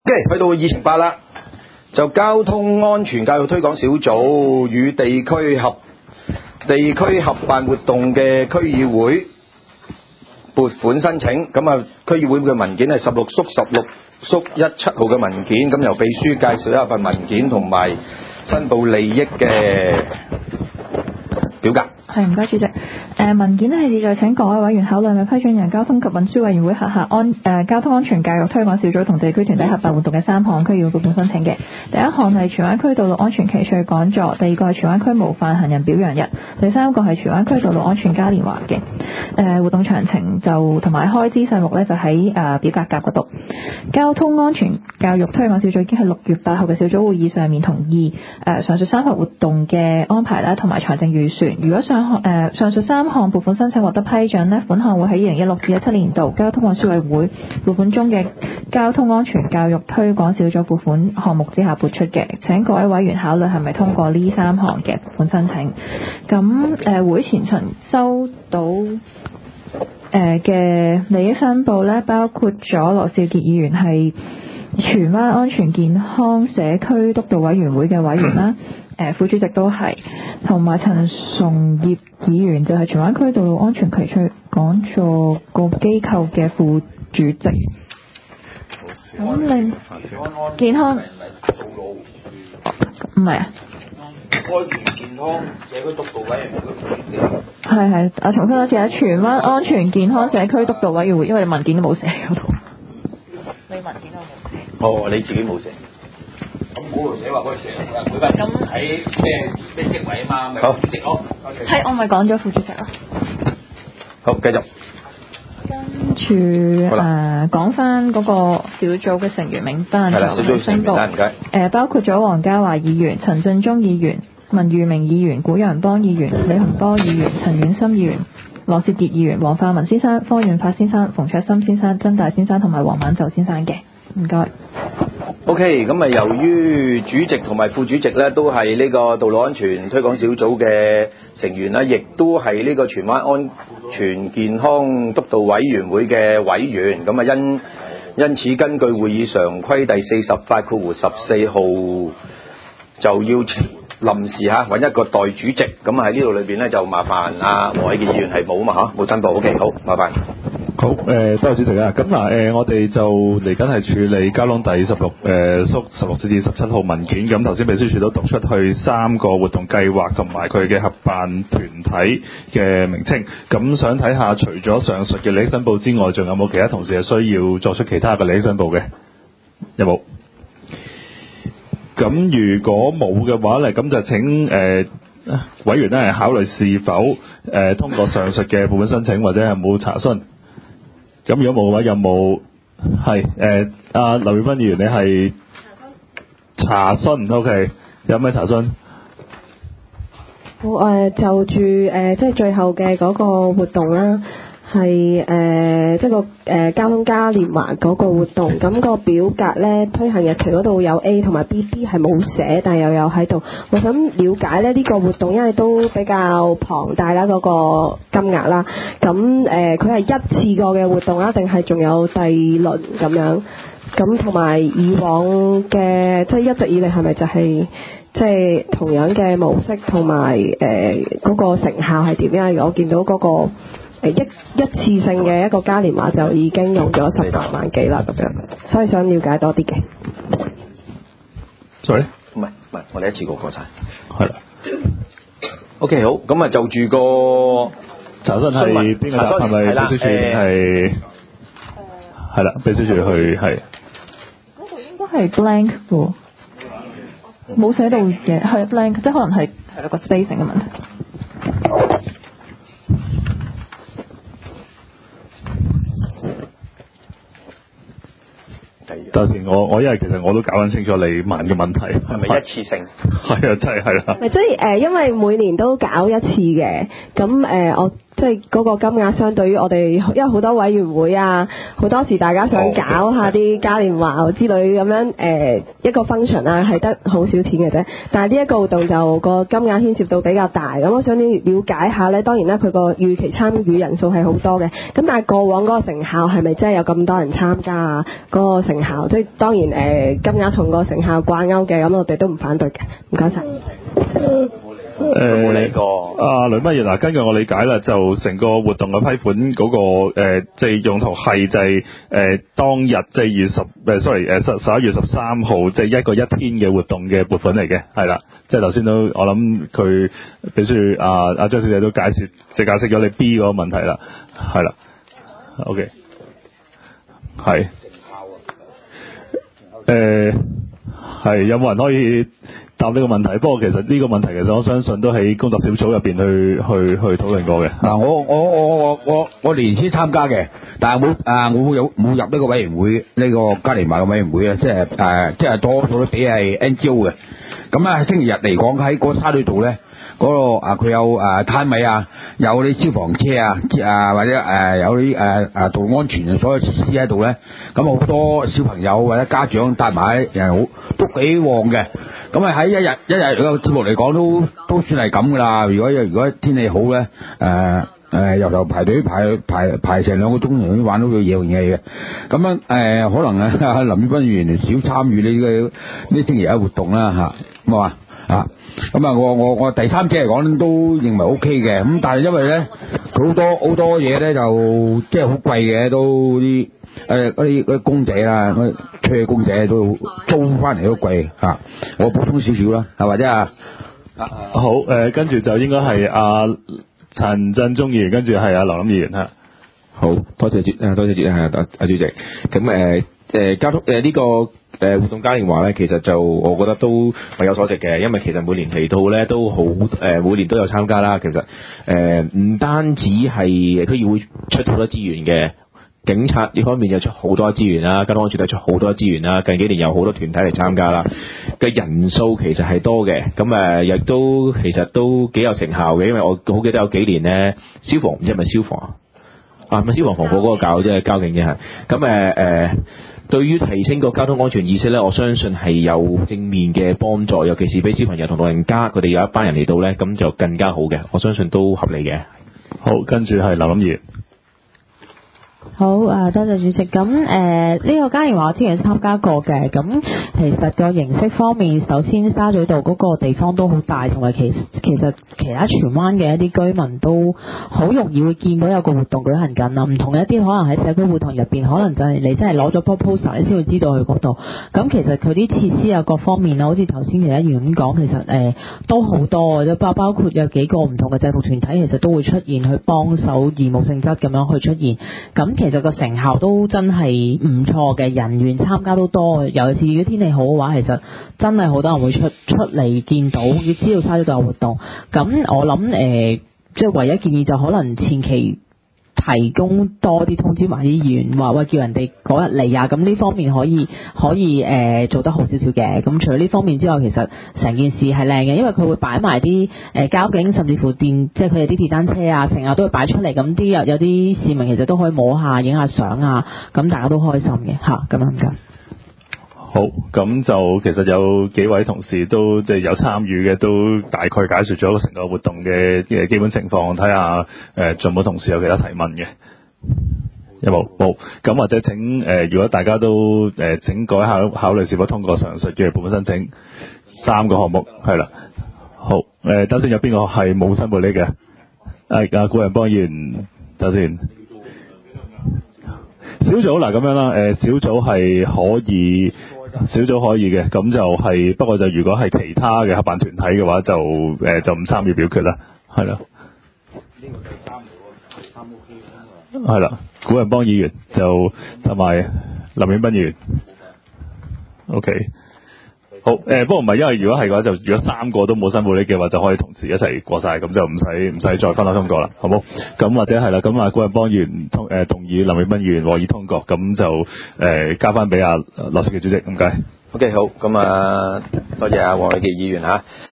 去到議程8啦，就交通安全教育推廣小組與地區合辦活動嘅區議會撥款申請。咁啊，區議會嘅文件係16/16/17號嘅文件，咁由秘書介紹一下份文件同埋申報利益嘅表格。 係，唔該主席。文件係旨在請各位委員考慮咪批准由交通及運輸委員會轄下交通安全教育推廣小組同地區團體合辦活動嘅3項區議會撥款申請嘅。第一項係荃灣區道路安全奇趣講座，第二個係荃灣區模範行人表揚日，第三個係荃灣區道路安全嘉年華嘅。活動詳情就同埋開支細目呢，就喺表格夾嗰度。交通安全教育推廣小組已經喺6月8號嘅小組會議上面同意上述3項活動嘅安排啦，同埋財政預算。如果上述3項撥款申請獲得批准呢，款項會喺2016至17年度交通運輸委員會撥款中嘅交通安全教育推廣小組撥款項目之下撥出嘅。請各位委員考慮係咪通過呢3項嘅撥款申請。咁會前曾收到嘅利益申報呢，包括咗羅少傑議員係荃灣安全健康社區督導委員會嘅委員啦，副主席都係，同埋陳崇業議員就係荃灣區道路安全奇趣講座個機構嘅副主席。咁你健康唔係啊？ 安全健康社區督導委員會係，我重複一次啊！荃灣安全健康社區督導委員會，因為文件都冇寫喺嗰度。你文件都冇寫。 哦，你自己冇寫。咁嗰度寫話嗰度寫，每個人喺咩職位啊嘛，咪副主席咯。 係，我咪講咗副主席咯。 好，繼續。 跟住講翻嗰個小組嘅成員名單， 係啦，小組成員名單唔該。 包括咗黃家華議員、陳進忠議員、文裕明議員、古陽邦議員、李洪波議員、陳婉心議員、羅少傑議員、黃化文先生、方遠發先生、馮卓森先生、曾大先生同埋黃晚就先生嘅，唔該。 OK， 咁啊，由於主席同埋副主席咧都係呢個道路安全推廣小組嘅成員啦，亦都係呢個荃灣安全健康督導委員會嘅委員，咁啊因此根據會議常規第48/14號就要臨時揾一個代主席，咁啊喺呢度裏邊咧就麻煩阿黃偉傑議員係冇啊嘛嚇，冇申報。OK， 好，麻煩。 好，多謝主席啊。咁嗱，我哋就嚟緊係處理交通第16至17號文件。咁頭先秘書處都讀出去3個活動計劃同埋佢嘅合辦團體嘅名稱。咁想睇下，除咗上述嘅利益申報之外，仲有冇其他同事係需要作出其他嘅利益申報嘅？有冇？咁如果冇嘅話咧，咁就請委員咧考慮是否通過上述嘅撥款申請，或者係冇查詢。咁如果冇嘅話，有冇係阿劉耀芬議員你係查詢 OK， 有咩查詢？ 好，就住即係最後嘅嗰個活動啦，係即係個交通嘉年華嗰個活動，咁個表格咧推行日期嗰度有 A 同埋 B 係冇寫，但係又有喺度。我想了解咧呢個活動，因為都比較龐大啦，嗰個金額啦，咁佢係一次過嘅活動啦，定係仲有第二輪咁樣？咁同埋以往嘅即係一直以嚟係咪就係即係同樣嘅模式，同埋嗰個成效係點樣？我見到嗰個一次性嘅一個嘉年華就已經用咗18萬幾啦咁樣，所以想了解多啲嘅。 Sorry？ 唔係，我哋一次過晒。 係啦。 OK， 好，咁啊就住個查詢係邊個答？係咪秘書處係？係啦，秘書處去係。 嗰度應該係 blank 喎，冇寫到嘅，係 blank，即係可能係個 spacing 嘅問題。 當時我因為其實我都搞緊清楚你問嘅問題係咪一次性？ 係啊，真係啦。 即係因為每年都搞一次嘅，咁我即係嗰個金額相對於我哋，因為好多委員會啊，好多時大家想搞下啲嘉年華之類咁樣一個 function 啊，係得好少錢嘅啫。但係呢一個活動就個金額牽涉到比較大，咁我想了解下呢，當然啦，佢個預期參與人數係好多嘅，咁但係過往嗰個成效係咪真係有咁多人參加啊？嗰個成效即係當然金額同個成效掛鈎嘅，咁我哋都唔反對嘅。唔該晒。 冇理過。 雷乜嘢嗱？根據我理解啦，就成個活動嘅批款嗰、個即係用途係就係當日即係11月13號，即係一個1天嘅活動嘅撥款嚟嘅，係啦。即係頭先都我諗佢秘書阿張小姐都解釋咗你 B 嗰個問題啦，係啦。OK， 係。係有冇人可以答呢個問題？不過其實呢個問題其實我相信都喺工作小組入邊去討論過嘅。 嗱，我年先參加嘅，但係我冇入呢個委員會，呢個嘉年華嘅委員會啊，即係多數都俾係 NGO 嘅。咁啊，星期日嚟講喺嗰個沙堆度咧，嗰度佢有攤位啊，有啲消防車啊，或者有啲道路安全所有設施喺度咧，咁好多小朋友或者家長帶埋人都幾旺嘅。咁喺一日個節目嚟講都算係咁噶啦。如果天氣好咧，由頭排隊排成2個鐘頭，玩到佢夜嘅。咁樣可能林宇斌議員少參與呢星期日活動啦嚇，咁啊咁啊我第三者嚟講都認為 OK 嘅。咁但係因為咧佢好多嘢咧就即係好貴嘅，都啲嗰啲公仔啦，嗰啲吹嘅公仔都租翻嚟都貴嚇。我補充少少啦，或者好跟住就應該係陳振中議員，跟住係劉林議員嚇。 好多謝主席咁交通呢個活動嘉年華咧，其實就我覺得都物有所值嘅，因為其實每年嚟到咧都好每年都有參加啦。其實唔單止係區議會出好多資源嘅，警察呢方面又出好多資源啦，交通安全都出好多資源啦。近幾年有好多團體嚟參加啦，嘅人數其實係多嘅，咁亦都其實都幾有成效嘅，因為我好記得有幾年咧，消防唔知係咪消防咪消防防火嗰個搞即係交警嘅係，咁對於提升個交通安全意識咧，我相信係有正面嘅幫助，尤其是俾小朋友同老人家，佢哋有一班人嚟到咧，咁就更加好嘅，我相信都合理嘅。 好，跟住係劉林議員。 好多謝主席。咁呢個嘉年華我之前參加過嘅，咁其實個形式方面，首先沙咀道嗰個地方都好大，同埋其實其他荃灣嘅一啲居民都好容易會見到有個活動舉行緊啦。唔同嘅一啲可能喺社區會堂入邊，可能就係你真係攞咗 proposal 你先會知道去嗰度。咁其實佢啲設施啊各方面啊，好似頭先其他議員咁講，其實都好多嘅，包括有幾個唔同嘅制服團體，其實都會出現去幫手義務性質咁樣去出現。咁其實個成效都真係唔錯嘅，人員參加都多，尤其是如果天氣好嘅話，其實真係好多人會出嚟見到，要知道沙咀道有活動。咁我諗即係唯一建議就可能前期提供多啲通知埋啲議員，話喂叫人哋嗰日嚟啊，咁呢方面可以做得好少少嘅。咁除咗呢方面之外，其實成件事係靚嘅，因為佢會擺埋啲交警，甚至乎即係佢哋啲電單車啊，成日都會擺出嚟，咁有啲市民其實都可以摸下、影下相啊，咁大家都開心嘅嚇，咁樣唔該。 好，咁就其實有幾位同事都即係有參與嘅，都大概解説咗成個活動嘅基本情況。睇下仲有冇同事有其他提問嘅？有冇？冇。咁或者請如果大家都請各位考慮是否通過上述嘅撥款申請3個項目，係啦。好，等先有邊個係冇申報呢嘅？古人邦議員，等先。小組嗱咁樣啦，小組係可以。小組可以嘅，咁就係不過就如果係其他嘅合辦團體嘅話，就唔參與表決啦，係啦。呢個第3個係啦，古人邦議員就同埋林永斌議員。OK， 好不過唔係，因為如果係嘅話，就如果3個都冇申報呢嘅話，就可以同時一齊過晒，咁就唔使再分開通過啦，好冇？咁或者係啦，咁古人邦議員同意林永斌議員獲以通過，咁就交翻俾羅少奇主席，唔該。 OK， 好，咁多謝黃偉傑議員嚇。